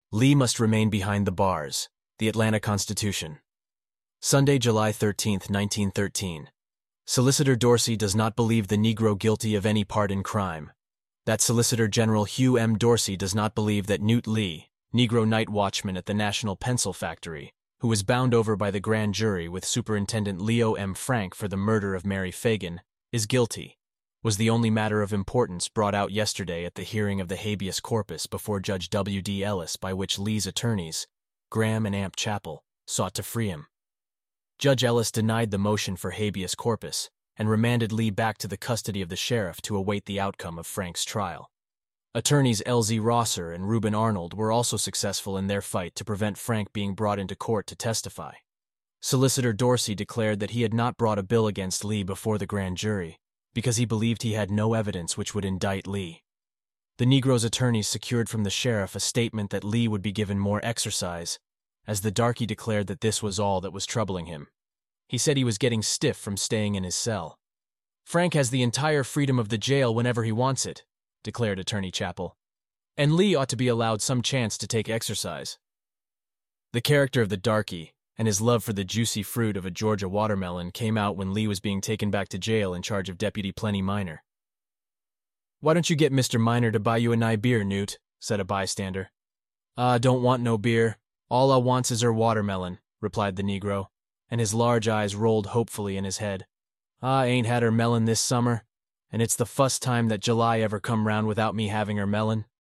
Lee must remain behind the bars. The Atlanta Constitution. Sunday, July 13, 1913. Solicitor Dorsey does not believe the Negro guilty of any part in crime. That Solicitor General Hugh M. Dorsey does not believe that Newt Lee, Negro night watchman at the National Pencil Factory, who was bound over by the grand jury with Superintendent Leo M. Frank for the murder of Mary Fagan, is guilty, was the only matter of importance brought out yesterday at the hearing of the habeas corpus before Judge W. D. Ellis, by which Lee's attorneys, Graham and Amp Chappell, sought to free him. Judge Ellis denied the motion for habeas corpus and remanded Lee back to the custody of the sheriff to await the outcome of Frank's trial. Attorneys L. Z. Rosser and Reuben Arnold were also successful in their fight to prevent Frank being brought into court to testify. Solicitor Dorsey declared that he had not brought a bill against Lee before the grand jury because he believed he had no evidence which would indict Lee. The Negro's attorneys secured from the sheriff a statement that Lee would be given more exercise, as the darky declared that this was all that was troubling him. He said he was getting stiff from staying in his cell. "Frank has the entire freedom of the jail whenever he wants it," declared Attorney Chappell, "and Lee ought to be allowed some chance to take exercise." The character of the darky and his love for the juicy fruit of a Georgia watermelon came out when Lee was being taken back to jail in charge of Deputy Plenty Minor. "Why don't you get Mr. Minor to buy you a nigh beer, Newt?" said a bystander. "Don't want no beer. All I wants is her watermelon," replied the Negro, and his large eyes rolled hopefully in his head. "I ain't had her melon this summer, and it's the fust time that July ever come round without me having her melon."